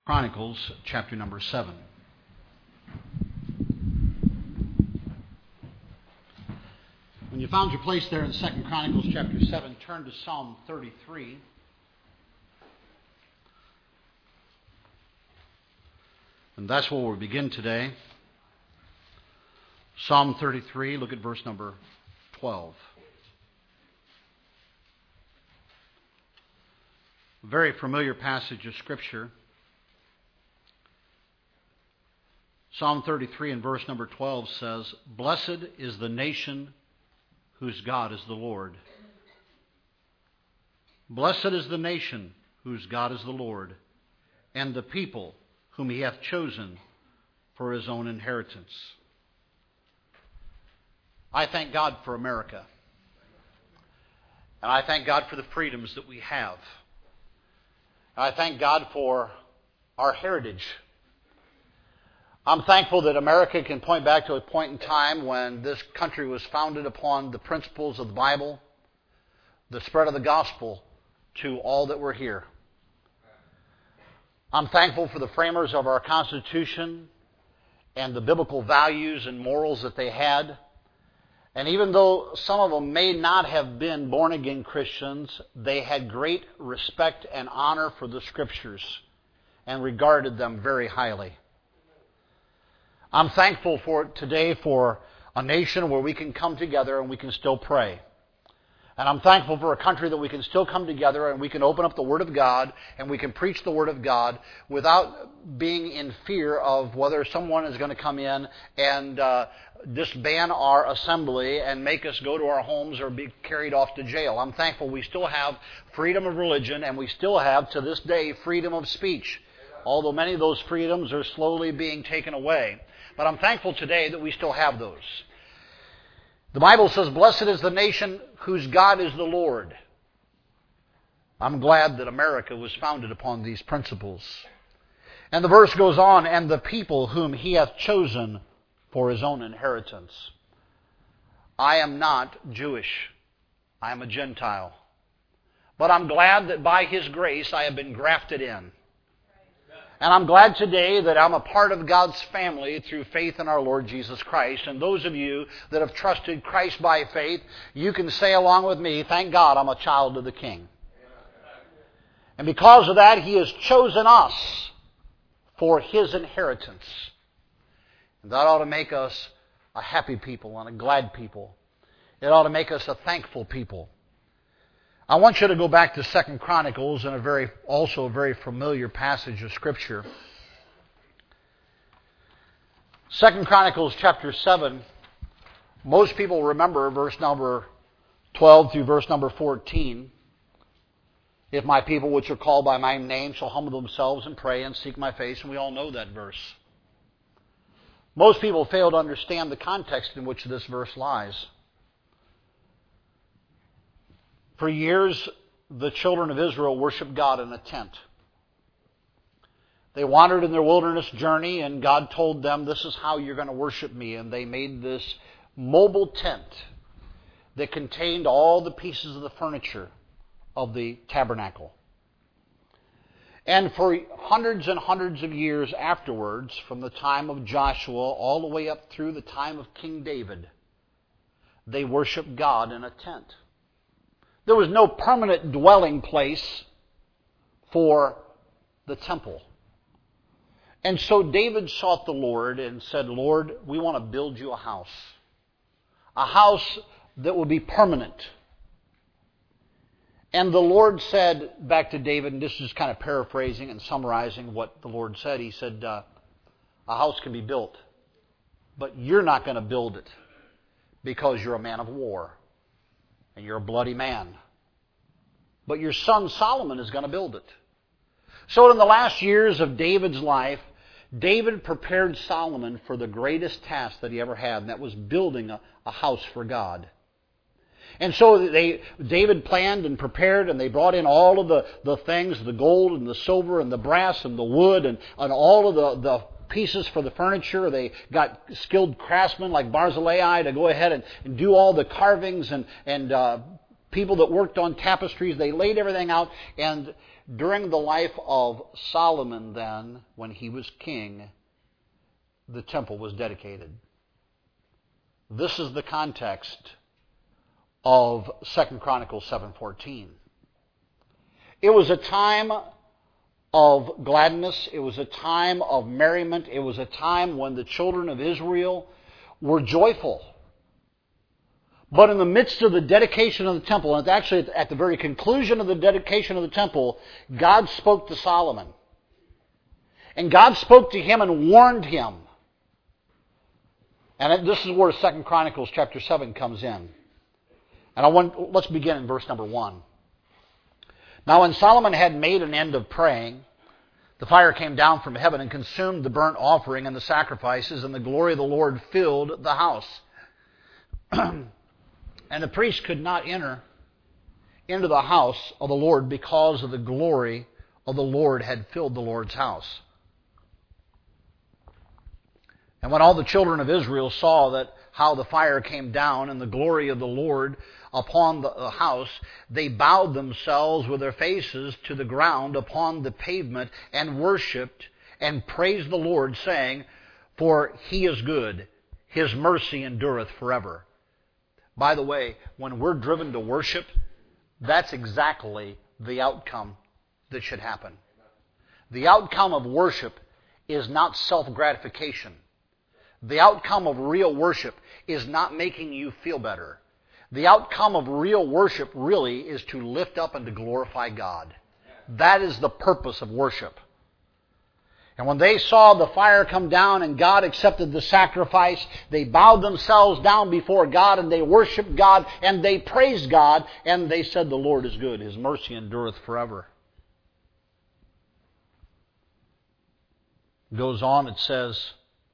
Chronicles, chapter number 7. When you found your place there in 2 Chronicles chapter 7, turn to Psalm 33. And that's where we'll begin today. Psalm 33, look at verse number 12. A very familiar passage of Scripture. Psalm 33 and verse number 12 says, "Blessed is the nation whose God is the Lord. Blessed is the nation whose God is the Lord, and the people whom he hath chosen for his own inheritance." I thank God for America. And I thank God for the freedoms that we have. And I thank God for our heritage. I'm thankful that America can point back to a point in time when this country was founded upon the principles of the Bible, the spread of the gospel to all that were here. I'm thankful for the framers of our Constitution and the biblical values and morals that they had. And even though some of them may not have been born-again Christians, they had great respect and honor for the Scriptures and regarded them very highly. I'm thankful for today for a nation where we can come together and we can still pray. And I'm thankful for a country that we can still come together and we can open up the Word of God and we can preach the Word of God without being in fear of whether someone is going to come in and disband our assembly and make us go to our homes or be carried off to jail. I'm thankful we still have freedom of religion and we still have, to this day, freedom of speech. Although many of those freedoms are slowly being taken away. But I'm thankful today that we still have those. The Bible says, "Blessed is the nation whose God is the Lord." I'm glad that America was founded upon these principles. And the verse goes on, "And the people whom he hath chosen for his own inheritance." I am not Jewish. I am a Gentile. But I'm glad that by his grace I have been grafted in. And I'm glad today that I'm a part of God's family through faith in our Lord Jesus Christ. And those of you that have trusted Christ by faith, you can say along with me, "Thank God I'm a child of the King." And because of that, he has chosen us for his inheritance. And that ought to make us a happy people and a glad people. It ought to make us a thankful people. I want you to go back to 2 Chronicles and also a very familiar passage of Scripture. 2 Chronicles chapter 7, most people remember verse number 12 through verse number 14. "If my people which are called by my name shall humble themselves and pray and seek my face," and we all know that verse. Most people fail to understand the context in which this verse lies. For years, the children of Israel worshiped God in a tent. They wandered in their wilderness journey, and God told them, "This is how you're going to worship me." And they made this mobile tent that contained all the pieces of the furniture of the tabernacle. And for hundreds and hundreds of years afterwards, from the time of Joshua all the way up through the time of King David, they worshiped God in a tent. There was no permanent dwelling place for the temple. And so David sought the Lord and said, "Lord, we want to build you a house that will be permanent." And the Lord said back to David, and this is kind of paraphrasing and summarizing what the Lord said. He said, "A house can be built, but you're not going to build it because you're a man of war. And you're a bloody man. But your son Solomon is going to build it." So in the last years of David's life, David prepared Solomon for the greatest task that he ever had, and that was building a house for God. And so David planned and prepared, and they brought in all of the things, the gold and the silver and the brass and the wood and all of the pieces for the furniture. They got skilled craftsmen like Barzillai to go ahead and do all the carvings and people that worked on tapestries. They laid everything out, and During the life of Solomon, then, when he was king, the temple was dedicated. This is the context of 2 Chronicles 7:14. It was a time of gladness. It was a time of merriment. It was a time when the children of Israel were joyful. But in the midst of the dedication of the temple, and it's actually at the very conclusion of the dedication of the temple, God spoke to Solomon. And God spoke to him and warned him. And this is where 2 Chronicles chapter 7 comes in. And let's begin in verse number 1. Now when Solomon had made an end of praying, the fire came down from heaven and consumed the burnt offering and the sacrifices, and the glory of the Lord filled the house. And the priest could not enter into the house of the Lord because of the glory of the Lord had filled the Lord's house. And when all the children of Israel saw that how the fire came down and the glory of the Lord upon the house, they bowed themselves with their faces to the ground upon the pavement and worshipped and praised the Lord, saying, "For he is good, his mercy endureth forever." By the way, when we're driven to worship, that's exactly the outcome that should happen. The outcome of worship is not self-gratification. The outcome of real worship is not making you feel better. The outcome of real worship really is to lift up and to glorify God. That is the purpose of worship. And when they saw the fire come down and God accepted the sacrifice, they bowed themselves down before God and they worshiped God and they praised God and they said, "The Lord is good, his mercy endureth forever." It goes on, it says,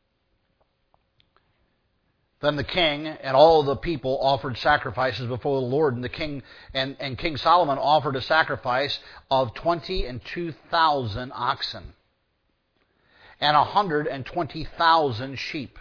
"Then the king and all the people offered sacrifices before the Lord, and the king and King Solomon offered a sacrifice of 22,000 oxen and 120,000 sheep.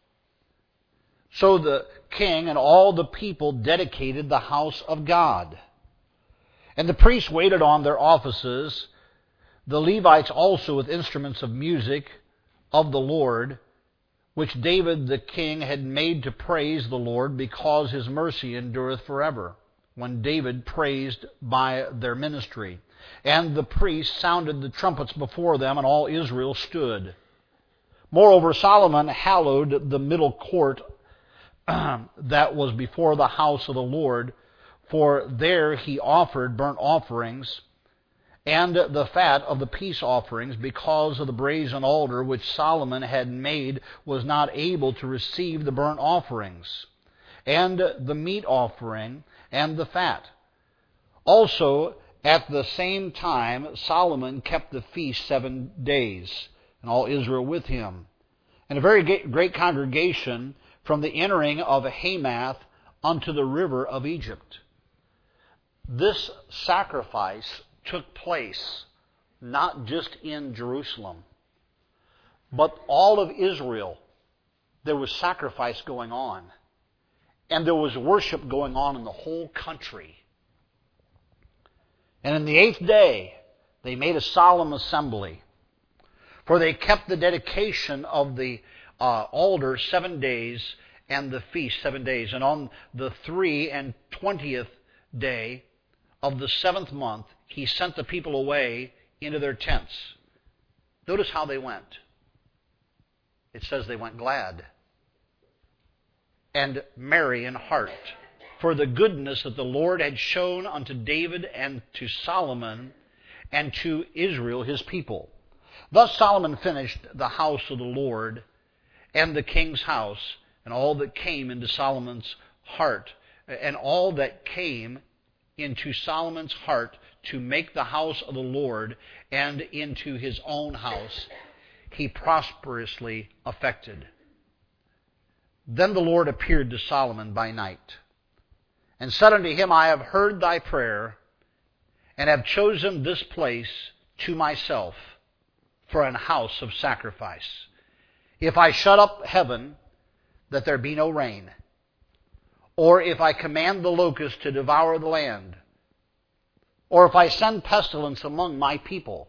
So the king and all the people dedicated the house of God. And the priests waited on their offices, the Levites also with instruments of music of the Lord, which David the king had made to praise the Lord, because his mercy endureth forever," when David praised by their ministry. And the priests sounded the trumpets before them, and all Israel stood. Moreover, Solomon hallowed the middle court that was before the house of the Lord, for there he offered burnt offerings and the fat of the peace offerings, because of the brazen altar which Solomon had made was not able to receive the burnt offerings, and the meat offering and the fat. Also, at the same time, Solomon kept the feast 7 days, and all Israel with him, and a very great congregation from the entering of Hamath unto the river of Egypt. This sacrifice took place not just in Jerusalem, but all of Israel. There was sacrifice going on, and there was worship going on in the whole country. And in the 8th day, they made a solemn assembly, for they kept the dedication of the altar 7 days, and the feast 7 days. And on the 23rd day of the 7th month, he sent the people away into their tents. Notice how they went. It says they went glad and merry in heart, for the goodness that the Lord had shown unto David and to Solomon and to Israel his people. Thus Solomon finished the house of the Lord and the king's house, and all that came into Solomon's heart, and all that came into Solomon's heart to make the house of the Lord and into his own house, he prosperously effected. Then the Lord appeared to Solomon by night, and said unto him, I have heard thy prayer, and have chosen this place to myself for an house of sacrifice. If I shut up heaven, that there be no rain, or if I command the locust to devour the land, or if I send pestilence among my people,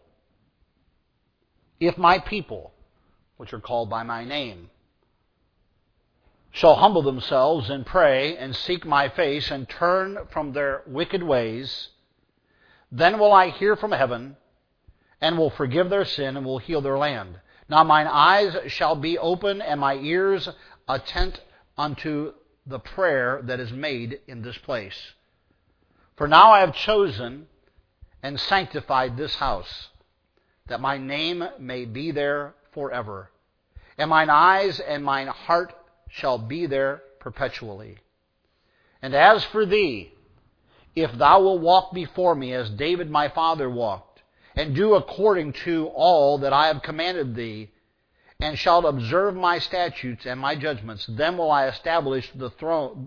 if my people, which are called by my name, shall humble themselves and pray and seek my face and turn from their wicked ways, then will I hear from heaven and will forgive their sin and will heal their land. Now mine eyes shall be open and my ears attent unto the prayer that is made in this place. For now I have chosen and sanctified this house, that my name may be there forever. And mine eyes and mine heart shall be there perpetually. And as for thee, if thou wilt walk before me as David my father walked, and do according to all that I have commanded thee, and shalt observe my statutes and my judgments, then will I establish the throne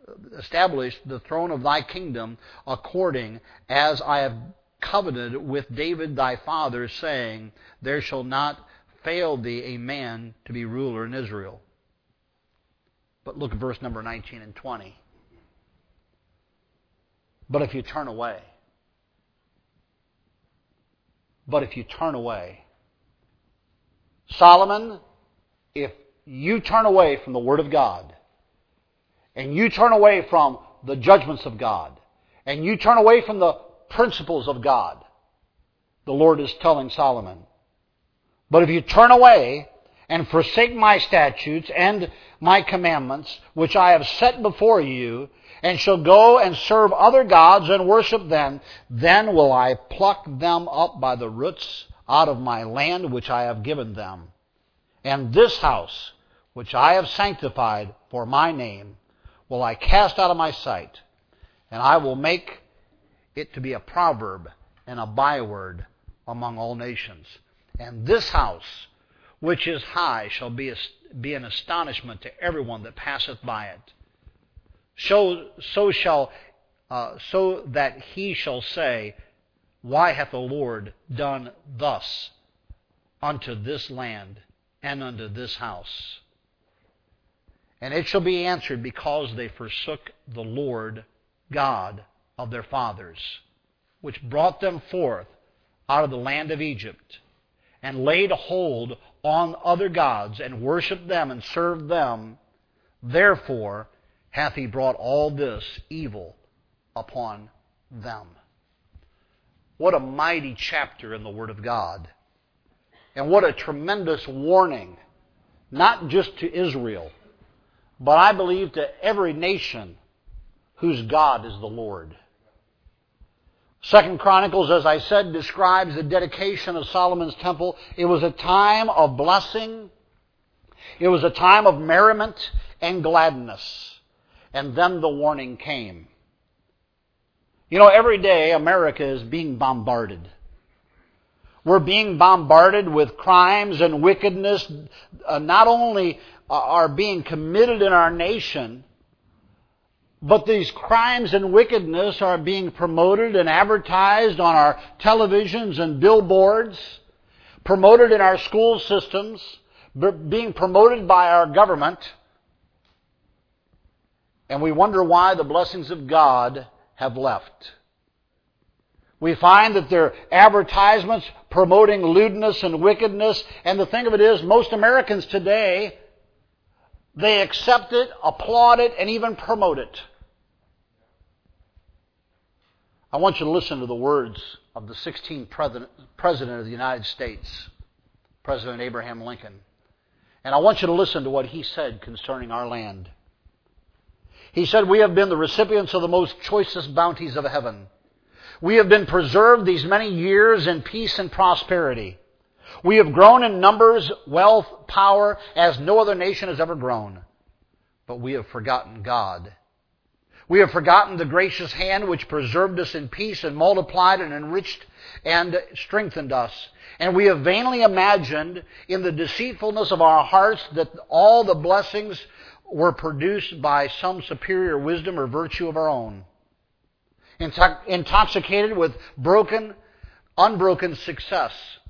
of thy kingdom, according as I have covenanted with David thy father, saying, there shall not fail thee a man to be ruler in Israel. But look at verse number 19 and 20. But if you turn away, Solomon, if you turn away from the Word of God, and you turn away from the judgments of God, and you turn away from the principles of God, the Lord is telling Solomon, but if you turn away and forsake my statutes and my commandments, which I have set before you, and shall go and serve other gods and worship them, then will I pluck them up by the roots out of my land which I have given them. And this house, which I have sanctified for my name, will I cast out of my sight, and I will make it to be a proverb and a byword among all nations. And this house, which is high, shall be an astonishment to everyone that passeth by it. So that he shall say, why hath the Lord done thus unto this land and unto this house? And it shall be answered, because they forsook the Lord God of their fathers, which brought them forth out of the land of Egypt, and laid hold on other gods, and worshipped them and served them. Therefore hath he brought all this evil upon them. What a mighty chapter in the Word of God. And what a tremendous warning, not just to Israel, but I believe to every nation whose God is the Lord. 2 Chronicles, as I said, describes the dedication of Solomon's temple. It was a time of blessing. It was a time of merriment and gladness. And then the warning came. You know, every day America is being bombarded. We're being bombarded with crimes and wickedness. Not only are being committed in our nation, but these crimes and wickedness are being promoted and advertised on our televisions and billboards, promoted in our school systems, being promoted by our government. And we wonder why the blessings of God have left. We find that there are advertisements promoting lewdness and wickedness. And the thing of it is, most Americans today, they accept it, applaud it, and even promote it. I want you to listen to the words of the 16th President of the United States, President Abraham Lincoln. And I want you to listen to what he said concerning our land. He said, we have been the recipients of the most choicest bounties of heaven. We have been preserved these many years in peace and prosperity. We have grown in numbers, wealth, power, as no other nation has ever grown. But we have forgotten God. We have forgotten the gracious hand which preserved us in peace and multiplied and enriched and strengthened us. And we have vainly imagined in the deceitfulness of our hearts that all the blessings were produced by some superior wisdom or virtue of our own. Intoxicated with unbroken success,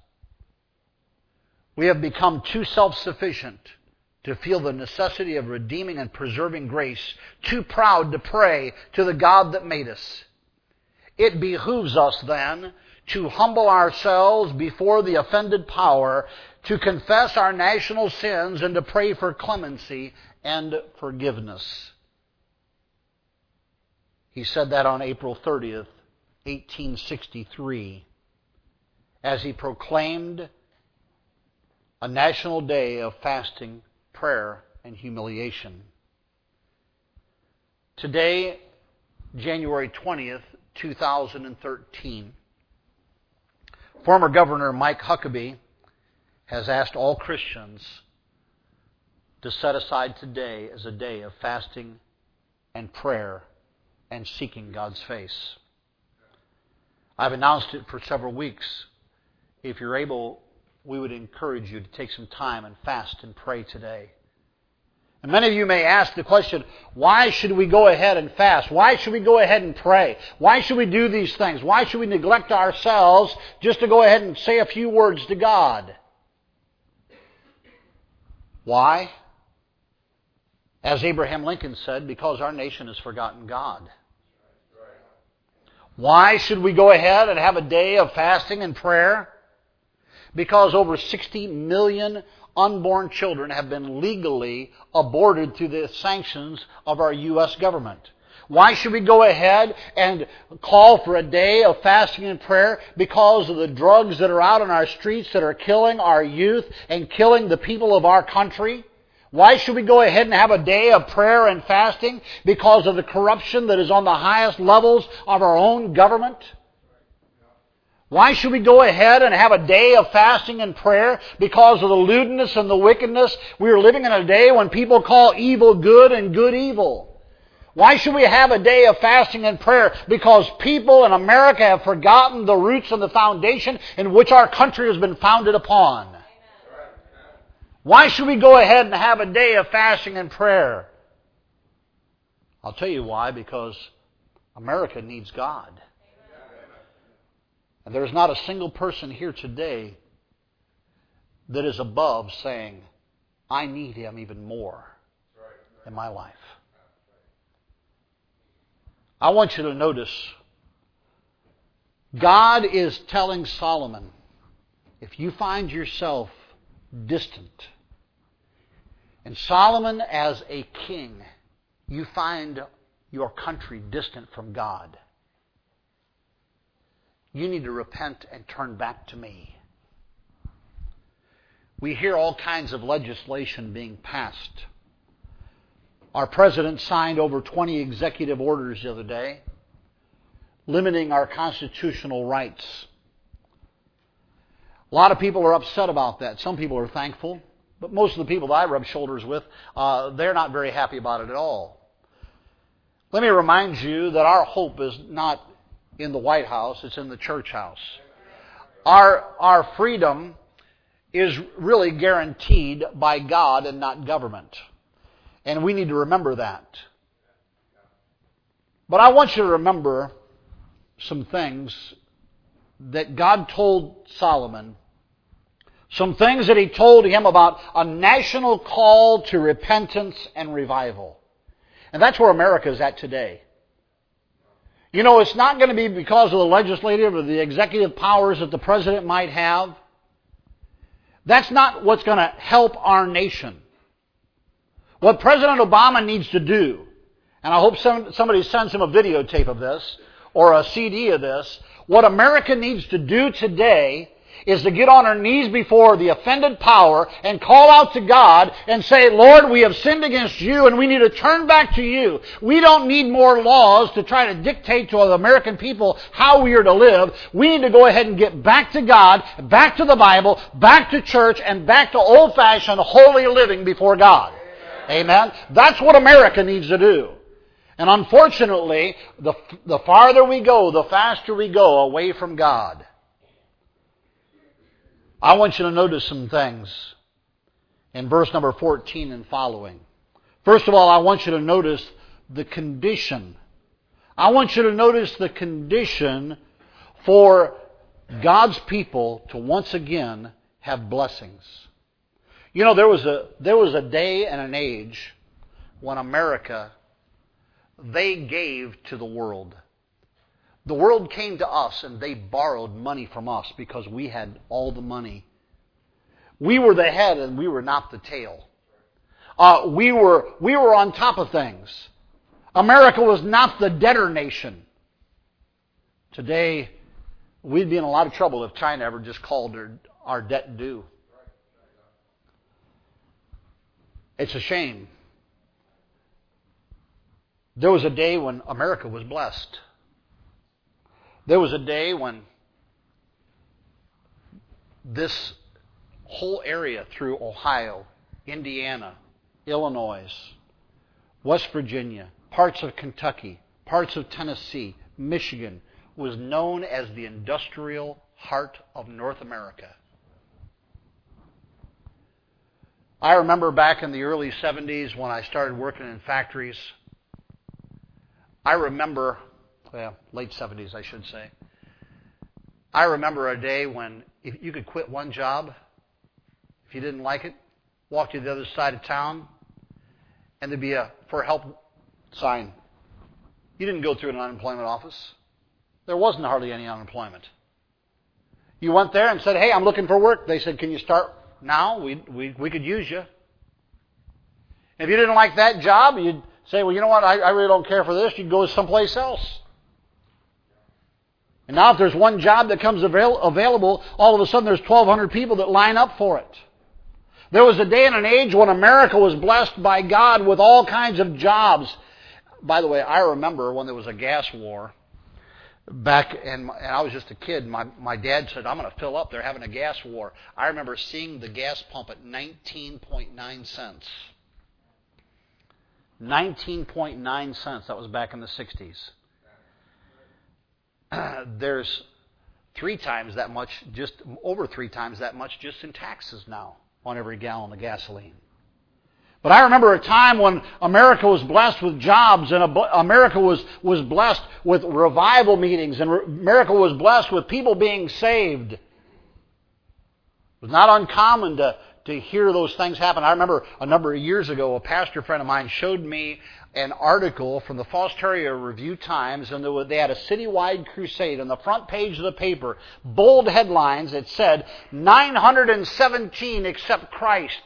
we have become too self-sufficient to feel the necessity of redeeming and preserving grace, too proud to pray to the God that made us. It behooves us then to humble ourselves before the offended power, to confess our national sins, and to pray for clemency and forgiveness. He said that on April 30th, 1863, as he proclaimed a national day of fasting, prayer, and humiliation. Today, January 20th, 2013, former Governor Mike Huckabee has asked all Christians to set aside today as a day of fasting and prayer and seeking God's face. I've announced it for several weeks. If you're able, we would encourage you to take some time and fast and pray today. And many of you may ask the question, why should we go ahead and fast? Why should we go ahead and pray? Why should we do these things? Why should we neglect ourselves just to go ahead and say a few words to God? Why? As Abraham Lincoln said, because our nation has forgotten God. Why should we go ahead and have a day of fasting and prayer? Because over 60 million unborn children have been legally aborted through the sanctions of our U.S. government. Why should we go ahead and call for a day of fasting and prayer? Because of the drugs that are out on our streets that are killing our youth and killing the people of our country. Why should we go ahead and have a day of prayer and fasting? Because of the corruption that is on the highest levels of our own government. Why should we go ahead and have a day of fasting and prayer? Because of the lewdness and the wickedness. We are living in a day when people call evil good and good evil. Why should we have a day of fasting and prayer? Because people in America have forgotten the roots and the foundation in which our country has been founded upon. Why should we go ahead and have a day of fasting and prayer? I'll tell you why. Because America needs God. And there's not a single person here today that is above saying, I need Him even more in my life. I want you to notice, God is telling Solomon, if you find yourself distant, and Solomon as a king, you find your country distant from God, you need to repent and turn back to me. We hear all kinds of legislation being passed. Our president signed over 20 executive orders the other day, limiting our constitutional rights. A lot of people are upset about that. Some people are thankful, but most of the people that I rub shoulders with, they're not very happy about it at all. Let me remind you that our hope is not in the White House, it's in the church house. Our freedom is really guaranteed by God and not government. And we need to remember that. But I want you to remember some things that God told Solomon. Some things that He told him about a national call to repentance and revival. And that's where America is at today. You know, it's not going to be because of the legislative or the executive powers that the president might have. That's not what's going to help our nation. What President Obama needs to do, and I hope somebody sends him a videotape of this or a CD of this, what America needs to do today is to get on our knees before the offended power and call out to God and say, Lord, we have sinned against you and we need to turn back to you. We don't need more laws to try to dictate to the American people how we are to live. We need to go ahead and get back to God, back to the Bible, back to church, and back to old-fashioned holy living before God. Amen? That's what America needs to do. And unfortunately, the farther we go, the faster we go away from God. I want you to notice some things in verse number 14 and following. First of all, I want you to notice the condition. I want you to notice the condition for God's people to once again have blessings. You know, there was a day and an age when America, they gave to the world. The world came to us and they borrowed money from us because we had all the money. We were the head and we were not the tail. We were on top of things. America was not the debtor nation. Today, we'd be in a lot of trouble if China ever just called our debt due. It's a shame. There was a day when America was blessed. There was a day when this whole area through Ohio, Indiana, Illinois, West Virginia, parts of Kentucky, parts of Tennessee, Michigan, was known as the industrial heart of North America. I remember back in the early 70s when I started working in factories. I remember, late 70s I should say. I remember a day when if you could quit one job, if you didn't like it, walk to the other side of town, and there'd be a for help sign. You didn't go through an unemployment office. There wasn't hardly any unemployment. You went there and said, "Hey, I'm looking for work." They said, "Can you start now? We could use you." If you didn't like that job, you'd say, "Well, you know what? I really don't care for this." You'd go someplace else. And now if there's one job that comes available, all of a sudden there's 1,200 people that line up for it. There was a day and an age when America was blessed by God with all kinds of jobs. By the way, I remember when there was a gas war back, and I was just a kid. My dad said, "I'm going to fill up. They're having a gas war." I remember seeing the gas pump at 19.9 cents. 19.9 cents. That was back in the 60s. There's 3 times that much, just over 3 times that much just in taxes now on every gallon of gasoline. But I remember a time when America was blessed with jobs, and America was blessed with revival meetings, and America was blessed with people being saved. It was not uncommon to hear those things happen. I remember a number of years ago, a pastor friend of mine showed me an article from the Falls Terrier Review-Times, and they had a citywide crusade. On the front page of the paper, bold headlines, it said, 917 accept Christ.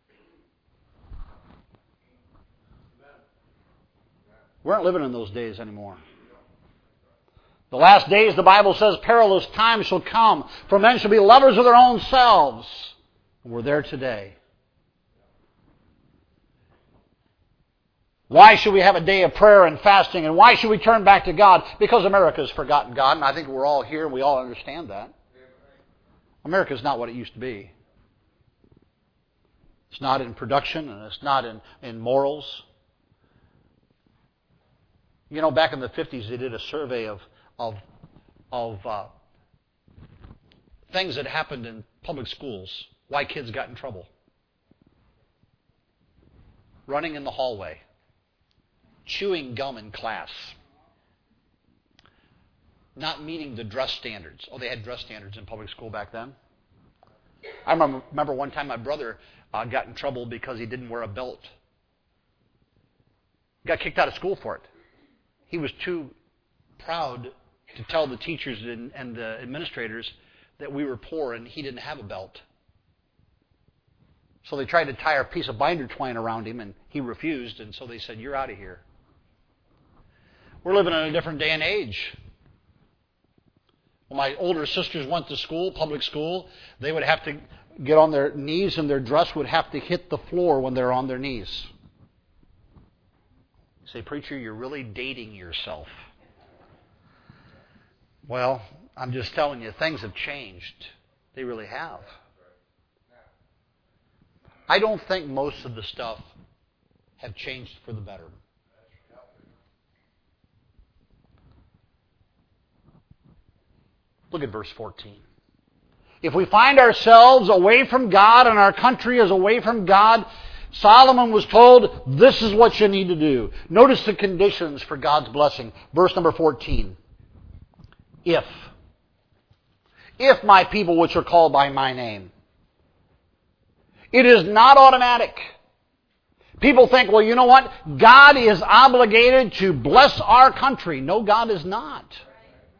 We aren't living in those days anymore. The last days, the Bible says, perilous times shall come, for men shall be lovers of their own selves. And we're there today. Why should we have a day of prayer and fasting? And why should we turn back to God? Because America has forgotten God, and I think we're all here and we all understand that. America is not what it used to be. It's not in production, and it's not in morals. You know, back in the 50s, they did a survey of things that happened in public schools, why kids got in trouble. Running in the hallway. Chewing gum in class. Not meeting the dress standards. Oh, they had dress standards in public school back then. I remember one time my brother got in trouble because he didn't wear a belt. Got kicked out of school for it. He was too proud to tell the teachers and the administrators that we were poor and he didn't have a belt. So they tried to tie a piece of binder twine around him, and he refused, and so they said, "You're out of here." We're living in a different day and age. When my older sisters went to school, public school, they would have to get on their knees, and their dress would have to hit the floor when they're on their knees. You say, "Preacher, you're really dating yourself." Well, I'm just telling you, things have changed. They really have. I don't think most of the stuff have changed for the better. Look at verse 14. If we find ourselves away from God and our country is away from God, Solomon was told, this is what you need to do. Notice the conditions for God's blessing. Verse number 14. If my people which are called by my name. It is not automatic. People think, well, you know what? God is obligated to bless our country. No, God is not.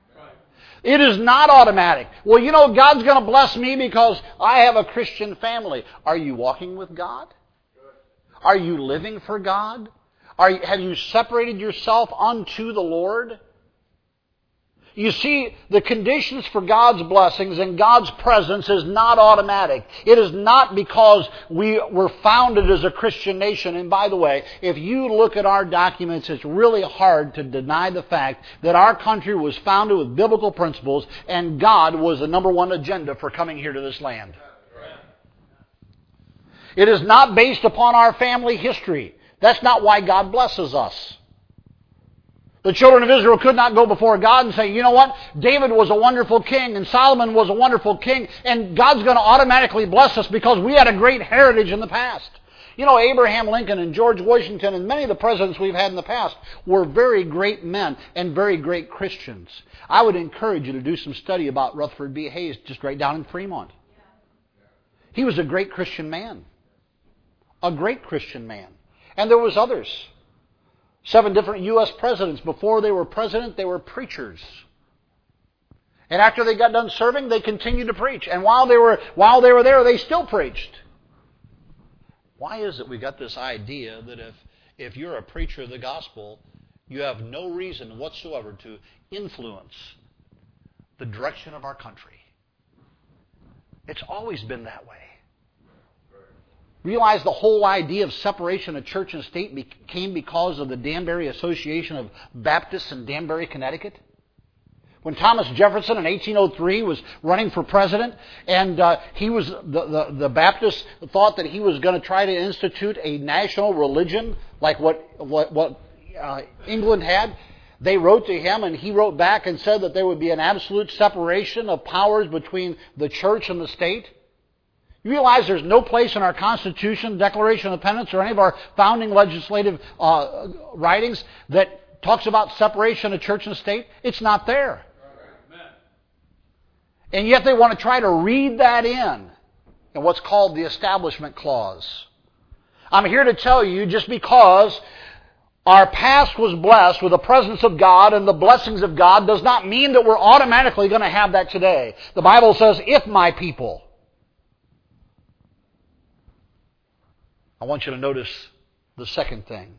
It is not automatic. Well, you know, God's going to bless me because I have a Christian family. Are you walking with God? Are you living for God? Have you separated yourself unto the Lord? You see, the conditions for God's blessings and God's presence is not automatic. It is not because we were founded as a Christian nation. And by the way, if you look at our documents, it's really hard to deny the fact that our country was founded with biblical principles and God was the number one agenda for coming here to this land. It is not based upon our family history. That's not why God blesses us. The children of Israel could not go before God and say, you know what, David was a wonderful king and Solomon was a wonderful king and God's going to automatically bless us because we had a great heritage in the past. You know, Abraham Lincoln and George Washington and many of the presidents we've had in the past were very great men and very great Christians. I would encourage you to do some study about Rutherford B. Hayes just right down in Fremont. He was a great Christian man. A great Christian man. And there was others. 7 different U.S. presidents. Before they were president, they were preachers. And after they got done serving, they continued to preach. And while they were there, they still preached. Why is it we got this idea that if you're a preacher of the gospel, you have no reason whatsoever to influence the direction of our country? It's always been that way. Realize the whole idea of separation of church and state came because of the Danbury Association of Baptists in Danbury, Connecticut. When Thomas Jefferson in 1803 was running for president, and he was the Baptists thought that he was going to try to institute a national religion like what England had. They wrote to him, and he wrote back and said that there would be an absolute separation of powers between the church and the state. You realize there's no place in our Constitution, Declaration of Independence, or any of our founding legislative writings that talks about separation of church and state? It's not there. And yet they want to try to read that in what's called the Establishment Clause. I'm here to tell you, just because our past was blessed with the presence of God and the blessings of God does not mean that we're automatically going to have that today. The Bible says, if my people. I want you to notice the second thing.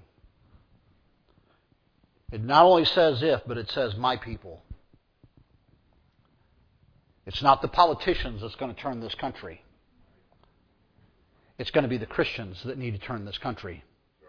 It not only says if, but it says my people. It's not the politicians that's going to turn this country. It's going to be the Christians that need to turn this country.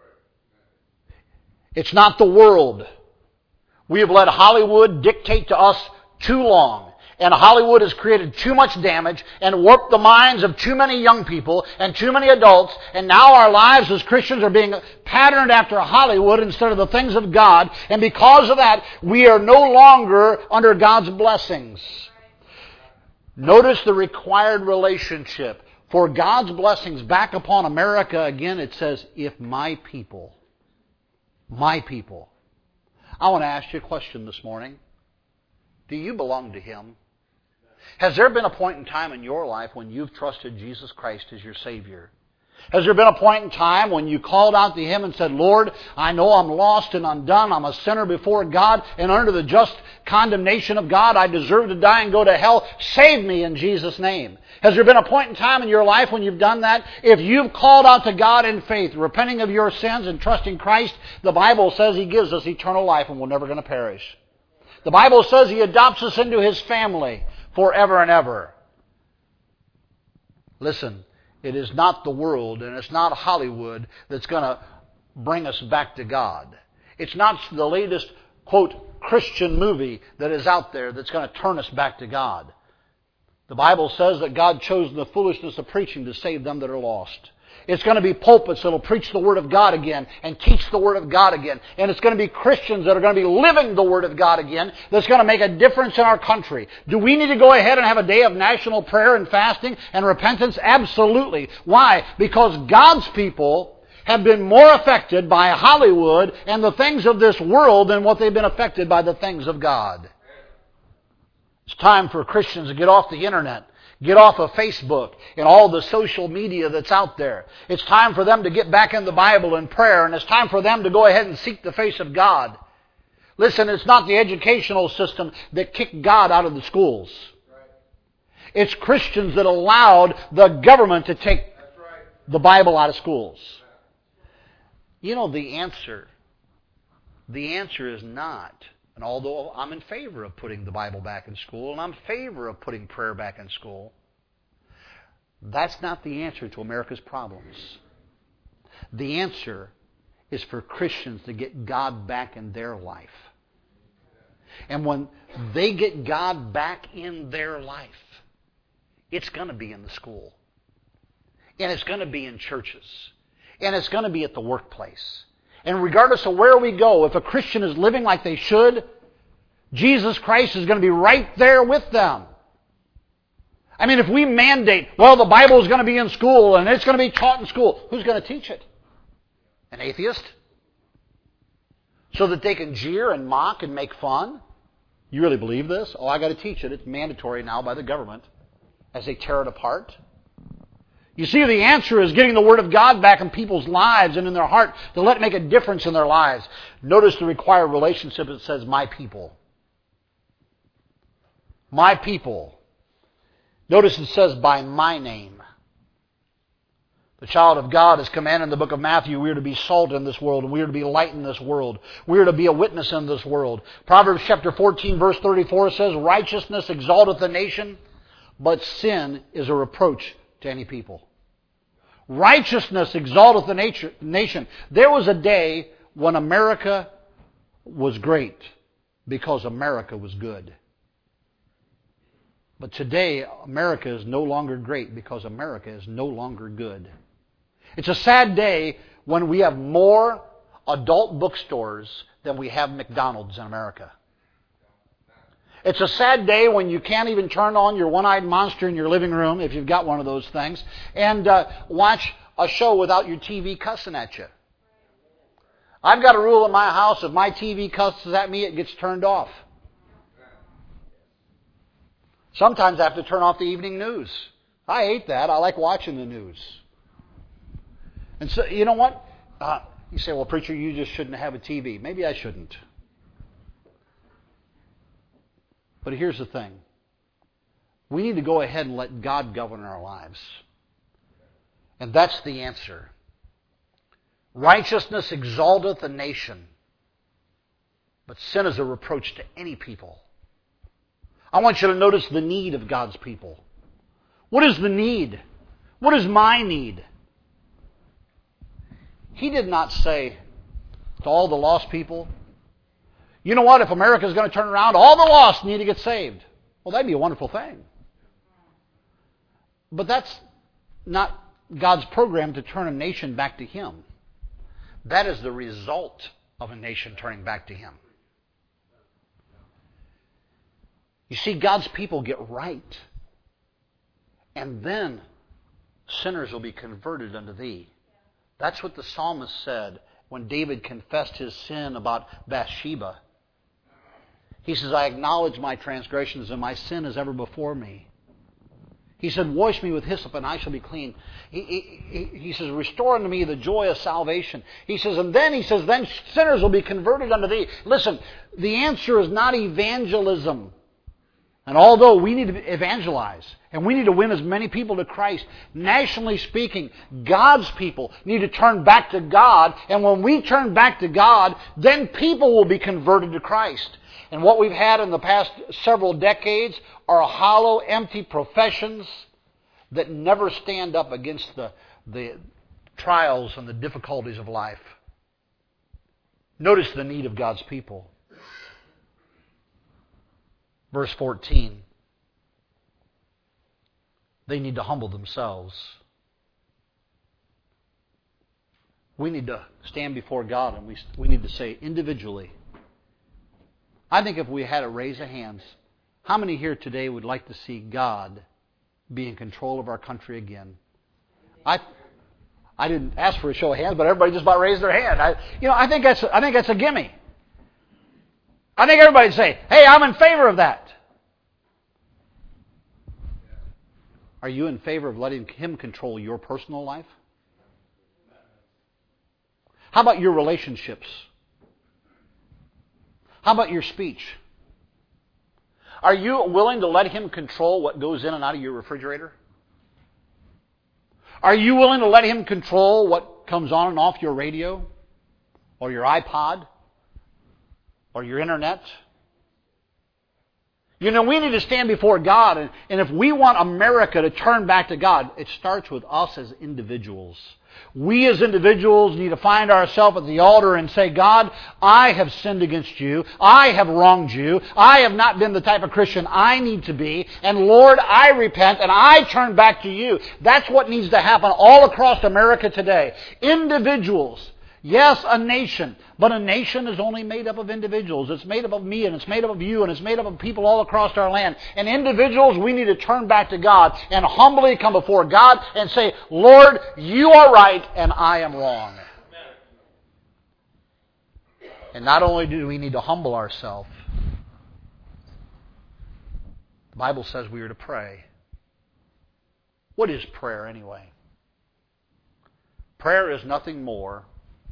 It's not the world. We have let Hollywood dictate to us too long. And Hollywood has created too much damage and warped the minds of too many young people and too many adults. And now our lives as Christians are being patterned after Hollywood instead of the things of God. And because of that, we are no longer under God's blessings. Notice the required relationship. For God's blessings back upon America, again, it says, if my people. My people. I want to ask you a question this morning. Do you belong to Him? Has there been a point in time in your life when you've trusted Jesus Christ as your Savior? Has there been a point in time when you called out to Him and said, Lord, I know I'm lost and undone. I'm a sinner before God, and under the just condemnation of God, I deserve to die and go to hell. Save me in Jesus' name. Has there been a point in time in your life when you've done that? If you've called out to God in faith, repenting of your sins and trusting Christ, the Bible says He gives us eternal life and we're never going to perish. The Bible says He adopts us into His family forever and ever. Listen, it is not the world and it's not Hollywood that's going to bring us back to God. It's not the latest, quote, Christian movie that is out there that's going to turn us back to God. The Bible says that God chose the foolishness of preaching to save them that are lost. It's going to be pulpits that will preach the Word of God again and teach the Word of God again. And it's going to be Christians that are going to be living the Word of God again that's going to make a difference in our country. Do we need to go ahead and have a day of national prayer and fasting and repentance? Absolutely. Why? Because God's people have been more affected by Hollywood and the things of this world than what they've been affected by the things of God. It's time for Christians to get off the internet. Get off of Facebook and all the social media that's out there. It's time for them to get back in the Bible and prayer, and it's time for them to go ahead and seek the face of God. Listen, it's not the educational system that kicked God out of the schools. It's Christians that allowed the government to take the Bible out of schools. You know, the answer is not, and although I'm in favor of putting the Bible back in school, and I'm in favor of putting prayer back in school, that's not the answer to America's problems. The answer is for Christians to get God back in their life. And when they get God back in their life, it's going to be in the school. And it's going to be in churches. And it's going to be at the workplace. And regardless of where we go, if a Christian is living like they should, Jesus Christ is going to be right there with them. I mean, if we mandate, well, the Bible is going to be in school and it's going to be taught in school, who's going to teach it? An atheist? So that they can jeer and mock and make fun? You really believe this? Oh, I got to teach it. It's mandatory now by the government as they tear it apart. You see, the answer is getting the Word of God back in people's lives and in their heart to let it make a difference in their lives. Notice the required relationship. It says, my people. My people. Notice it says, by my name. The child of God is commanded in the book of Matthew, we are to be salt in this world, and we are to be light in this world. We are to be a witness in this world. Proverbs chapter 14, verse 34 says, righteousness exalteth a nation, but sin is a reproach to any people. Righteousness exalteth a nation. There was a day when America was great because America was good. But today, America is no longer great because America is no longer good. It's a sad day when we have more adult bookstores than we have McDonald's in America. It's a sad day when you can't even turn on your one-eyed monster in your living room, if you've got one of those things, and watch a show without your TV cussing at you. I've got a rule in my house, if my TV cusses at me, it gets turned off. Sometimes I have to turn off the evening news. I hate that. I like watching the news. And so, you know what? You say, well, preacher, you just shouldn't have a TV. Maybe I shouldn't. But here's the thing. We need to go ahead and let God govern our lives. And that's the answer. Righteousness exalteth a nation, but sin is a reproach to any people. I want you to notice the need of God's people. What is the need? What is my need? He did not say to all the lost people, you know what, if America is going to turn around, all the lost need to get saved. Well, that'd be a wonderful thing. But that's not God's program to turn a nation back to Him. That is the result of a nation turning back to Him. You see, God's people get right. And then sinners will be converted unto Thee. That's what the psalmist said when David confessed his sin about Bathsheba. He says, I acknowledge my transgressions and my sin is ever before me. He said, wash me with hyssop and I shall be clean. He says, restore unto me the joy of salvation. He says, then sinners will be converted unto Thee. Listen, the answer is not evangelism. And although we need to evangelize, and we need to win as many people to Christ, nationally speaking, God's people need to turn back to God. And when we turn back to God, then people will be converted to Christ. And what we've had in the past several decades are hollow, empty professions that never stand up against the trials and the difficulties of life. Notice the need of God's people. Verse 14. They need to humble themselves. We need to stand before God and we need to say individually. I think if we had a raise of hands, how many here today would like to see God be in control of our country again? I didn't ask for a show of hands, but everybody just about raised their hand. I think that's a gimme. I think everybody would say, hey, I'm in favor of that. Are you in favor of letting Him control your personal life? How about your relationships? How about your speech? Are you willing to let Him control what goes in and out of your refrigerator? Are you willing to let Him control what comes on and off your radio? Or your iPod? Or your internet? You know, we need to stand before God, and if we want America to turn back to God, it starts with us as individuals. We as individuals need to find ourselves at the altar and say, God, I have sinned against you. I have wronged you. I have not been the type of Christian I need to be. And Lord, I repent and I turn back to you. That's what needs to happen all across America today. Individuals. Yes, a nation. But a nation is only made up of individuals. It's made up of me, and it's made up of you, and it's made up of people all across our land. And individuals, we need to turn back to God and humbly come before God and say, Lord, you are right and I am wrong. And not only do we need to humble ourselves, the Bible says we are to pray. What is prayer anyway? Prayer is nothing more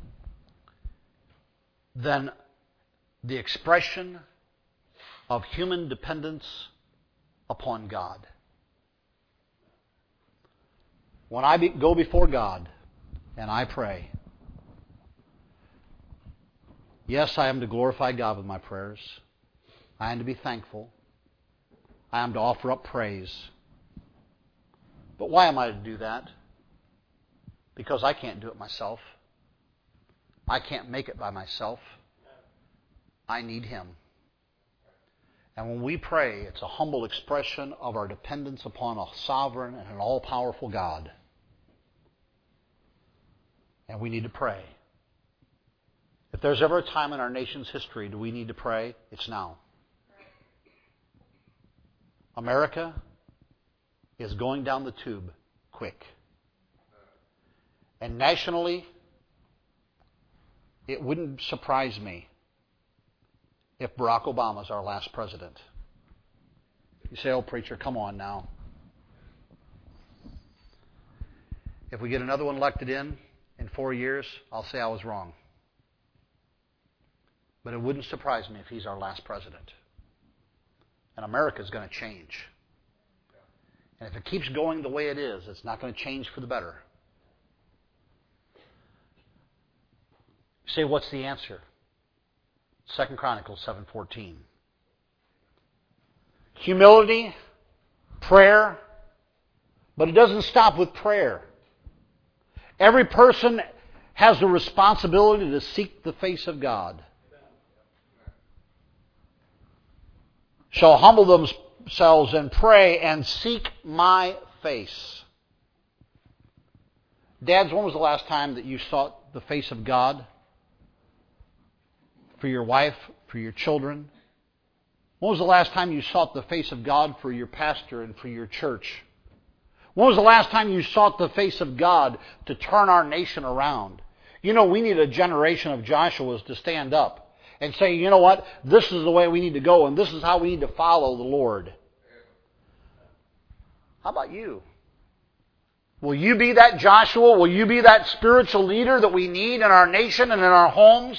than the expression of human dependence upon God. When I go before God and I pray, yes, I am to glorify God with my prayers. I am to be thankful. I am to offer up praise. But why am I to do that? Because I can't do it myself. I can't make it by myself. I need Him. And when we pray, it's a humble expression of our dependence upon a sovereign and an all-powerful God. And we need to pray. If there's ever a time in our nation's history do we need to pray, it's now. America is going down the tube quick. And nationally, it wouldn't surprise me if Barack Obama is our last president. You say, oh, preacher, come on now. If we get another one elected in 4 years, I'll say I was wrong. But it wouldn't surprise me if he's our last president. And America's going to change. And if it keeps going the way it is, it's not going to change for the better. You say, what's the answer? 2 Chronicles 7:14. Humility, prayer, but it doesn't stop with prayer. Every person has the responsibility to seek the face of God. Shall humble themselves and pray and seek my face. Dads, when was the last time that you sought the face of God? For your wife, for your children? When was the last time you sought the face of God for your pastor and for your church? When was the last time you sought the face of God to turn our nation around? You know, we need a generation of Joshuas to stand up and say, you know what, this is the way we need to go and this is how we need to follow the Lord. How about you? Will you be that Joshua? Will you be that spiritual leader that we need in our nation and in our homes?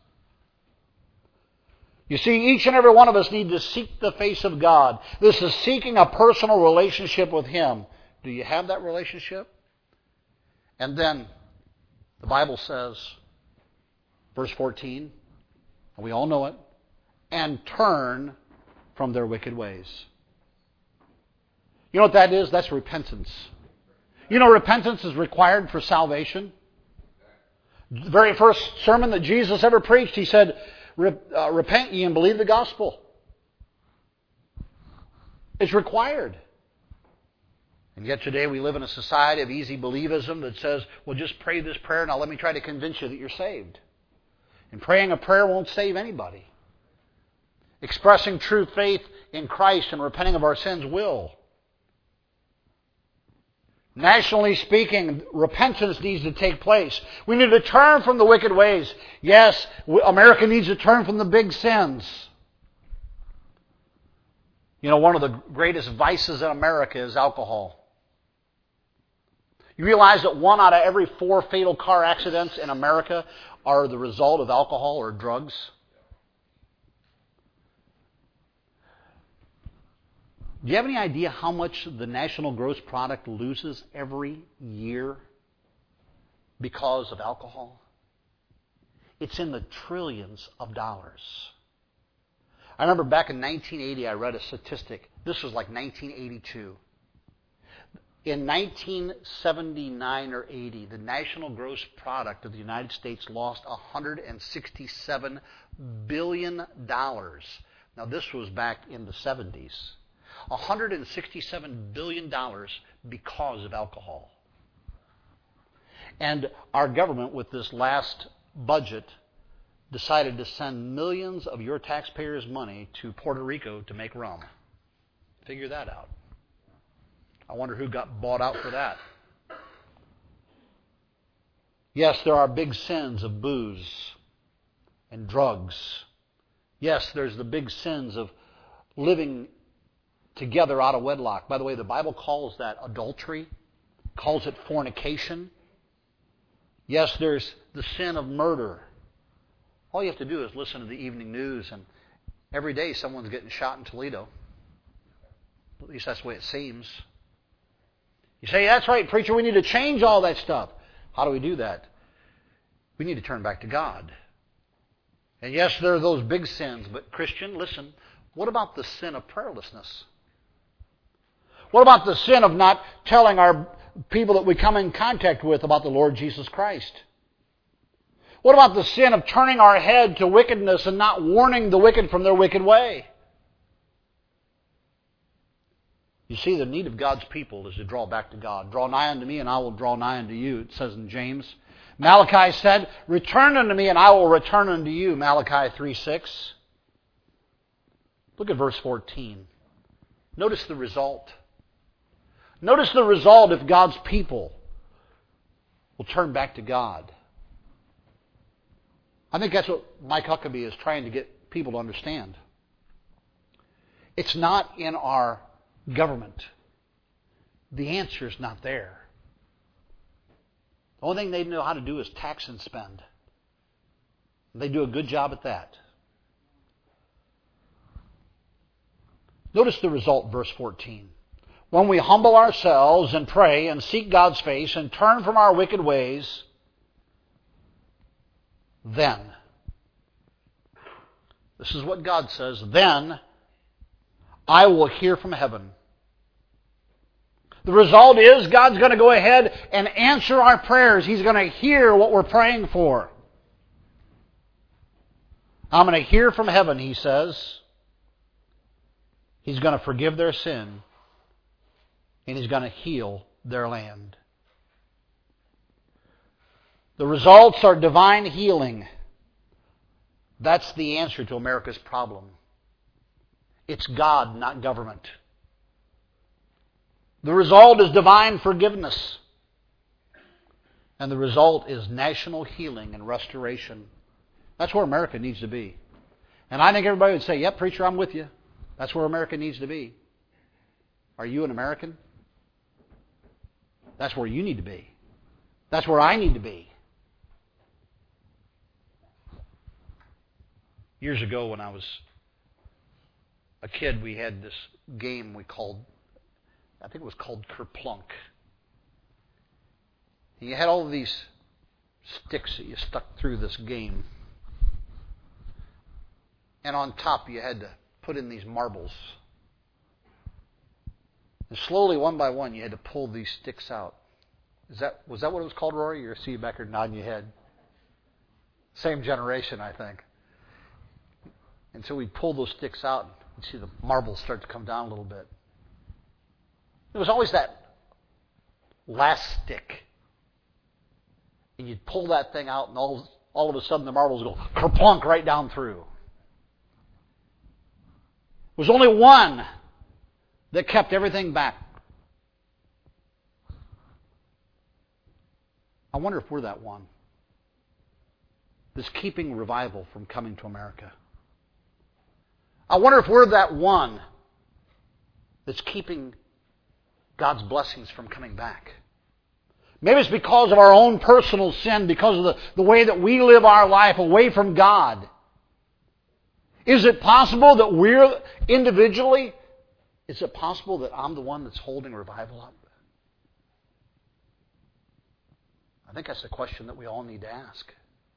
You see, each and every one of us need to seek the face of God. This is seeking a personal relationship with Him. Do you have that relationship? And then, the Bible says, verse 14, and we all know it, and turn from their wicked ways. You know what that is? That's repentance. You know, repentance is required for salvation. The very first sermon that Jesus ever preached, He said, repent ye and believe the gospel. It's required. And yet today we live in a society of easy believism that says, well, just pray this prayer, now let me try to convince you that you're saved. And praying a prayer won't save anybody. Expressing true faith in Christ and repenting of our sins will. Nationally speaking, repentance needs to take place. We need to turn from the wicked ways. Yes, America needs to turn from the big sins. You know, one of the greatest vices in America is alcohol. You realize that 1 out of every 4 fatal car accidents in America are the result of alcohol or drugs? Do you have any idea how much the national gross product loses every year because of alcohol? It's in the trillions of dollars. I remember back in 1980, I read a statistic. This was like 1982. In 1979 or 80, the national gross product of the United States lost $167 billion. Now, this was back in the 70s. $167 billion because of alcohol. And our government, with this last budget, decided to send millions of your taxpayers' money to Puerto Rico to make rum. Figure that out. I wonder who got bought out for that. Yes, there are big sins of booze and drugs. Yes, there's the big sins of living together out of wedlock. By the way, the Bible calls that adultery, calls it fornication. Yes, there's the sin of murder. All you have to do is listen to the evening news, and every day someone's getting shot in Toledo. At least that's the way it seems. You say, that's right, preacher, we need to change all that stuff. How do we do that? We need to turn back to God. And yes, there are those big sins, but Christian, listen, what about the sin of prayerlessness? What about the sin of not telling our people that we come in contact with about the Lord Jesus Christ? What about the sin of turning our head to wickedness and not warning the wicked from their wicked way? You see, the need of God's people is to draw back to God. Draw nigh unto me, and I will draw nigh unto you, it says in James. Malachi said, return unto me, and I will return unto you, Malachi 3:6. Look at verse 14. Notice the result. Notice the result if God's people will turn back to God. I think that's what Mike Huckabee is trying to get people to understand. It's not in our government. The answer is not there. The only thing they know how to do is tax and spend. They do a good job at that. Notice the result, verse 14. When we humble ourselves and pray and seek God's face and turn from our wicked ways, then, this is what God says, then I will hear from heaven. The result is God's going to go ahead and answer our prayers. He's going to hear what we're praying for. I'm going to hear from heaven, he says. He's going to forgive their sin. And he's going to heal their land. The results are divine healing. That's the answer to America's problem. It's God, not government. The result is divine forgiveness. And the result is national healing and restoration. That's where America needs to be. And I think everybody would say, yep, preacher, I'm with you. That's where America needs to be. Are you an American? That's where you need to be. That's where I need to be. Years ago when I was a kid, we had this game we called, I think it was called Kerplunk. And you had all of these sticks that you stuck through this game. And on top you had to put in these marbles. And slowly, one by one, you had to pull these sticks out. Was that what it was called, Rory? You see you back here nodding your head. Same generation, I think. And so we'd pull those sticks out, and see the marbles start to come down a little bit. There was always that last stick. And you'd pull that thing out, and all of a sudden the marbles go kerplunk right down through. There was only one that kept everything back. I wonder if we're that one that's keeping revival from coming to America. I wonder if we're that one that's keeping God's blessings from coming back. Maybe it's because of our own personal sin, because of the way that we live our life away from God. Is it possible that we're individually Is it possible that I'm the one that's holding revival up? I think that's a question that we all need to ask.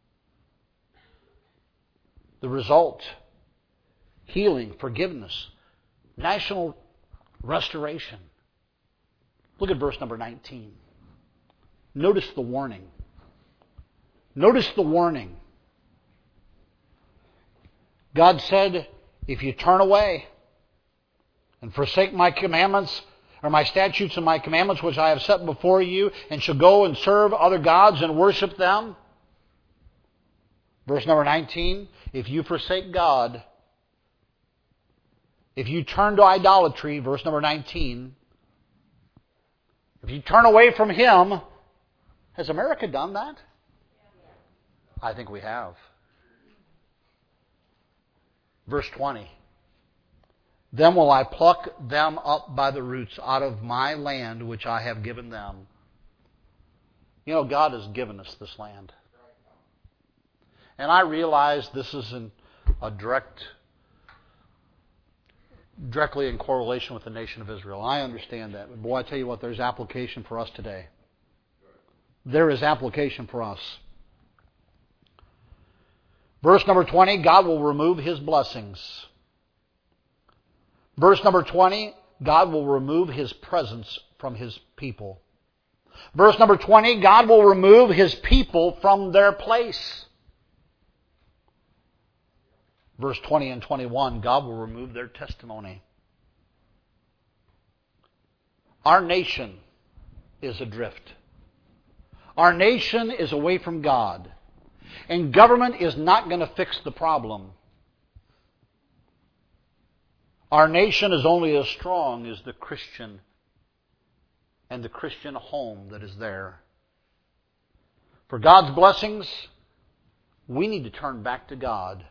The result: healing, forgiveness, national restoration. Look at verse number 19. Notice the warning. Notice the warning. God said, if you turn away and forsake my commandments, or my statutes and my commandments which I have set before you, and shall go and serve other gods and worship them. Verse number 19, if you forsake God, if you turn to idolatry, verse number 19, if you turn away from Him, has America done that? I think we have. Verse 20. Then will I pluck them up by the roots out of my land which I have given them. You know, God has given us this land. And I realize this isn't a directly in correlation with the nation of Israel. I understand that. But boy, I tell you what, there's application for us today. There is application for us. Verse number 20, God will remove His blessings. Verse number 20, God will remove His presence from His people. Verse number 20, God will remove His people from their place. Verse 20 and 21, God will remove their testimony. Our nation is adrift. Our nation is away from God. And government is not going to fix the problem. Our nation is only as strong as the Christian and the Christian home that is there. For God's blessings, we need to turn back to God.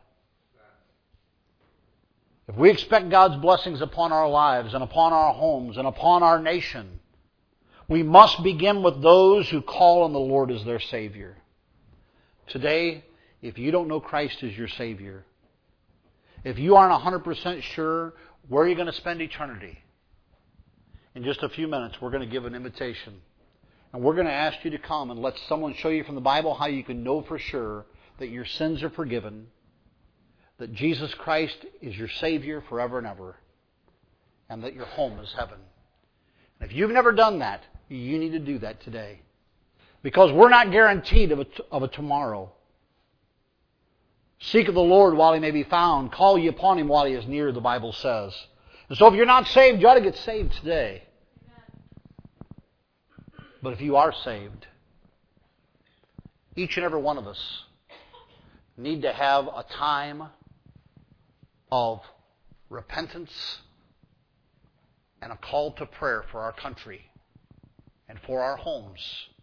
If we expect God's blessings upon our lives and upon our homes and upon our nation, we must begin with those who call on the Lord as their Savior. Today, if you don't know Christ as your Savior, if you aren't 100% sure where you're going to spend eternity, in just a few minutes we're going to give an invitation. And we're going to ask you to come and let someone show you from the Bible how you can know for sure that your sins are forgiven, that Jesus Christ is your Savior forever and ever, and that your home is heaven. And if you've never done that, you need to do that today. Because we're not guaranteed of a tomorrow. Seek of the Lord while He may be found. Call ye upon Him while He is near, the Bible says. And so if you're not saved, you ought to get saved today. But if you are saved, each and every one of us need to have a time of repentance and a call to prayer for our country and for our homes,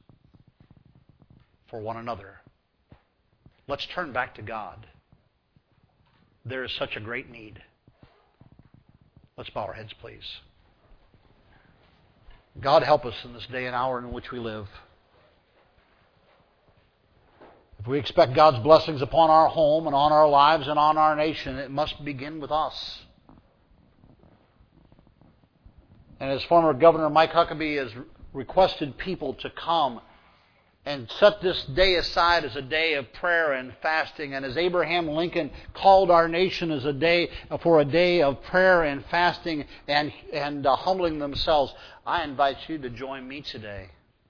for one another. Let's turn back to God. There is such a great need. Let's bow our heads, please. God, help us in this day and hour in which we live. If we expect God's blessings upon our home and on our lives and on our nation, it must begin with us. And as former Governor Mike Huckabee has requested people to come and set this day aside as a day of prayer and fasting, and as Abraham Lincoln called our nation as a day of prayer and fasting and humbling themselves, I invite you to join me today.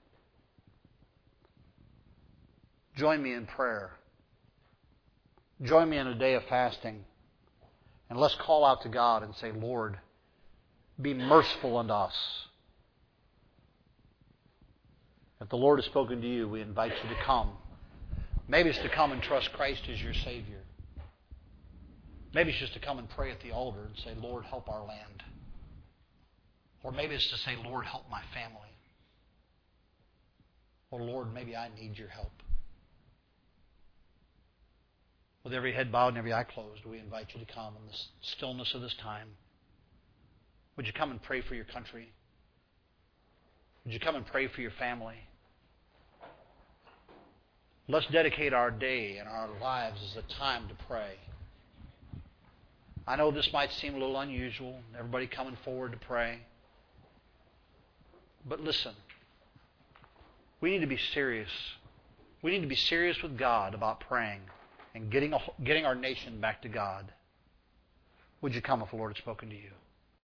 Join me in prayer. Join me in a day of fasting. And let's call out to God and say, Lord, be merciful unto us. If the Lord has spoken to you, we invite you to come. Maybe it's to come and trust Christ as your Savior. Maybe it's just to come and pray at the altar and say, Lord, help our land. Or maybe it's to say, Lord, help my family. Or Lord, maybe I need your help. With every head bowed and every eye closed, we invite you to come in the stillness of this time. Would you come and pray for your country? Would you come and pray for your family? Let's dedicate our day and our lives as a time to pray. I know this might seem a little unusual, everybody coming forward to pray. But listen, we need to be serious. We need to be serious with God about praying and getting our nation back to God. Would you come if the Lord had spoken to you?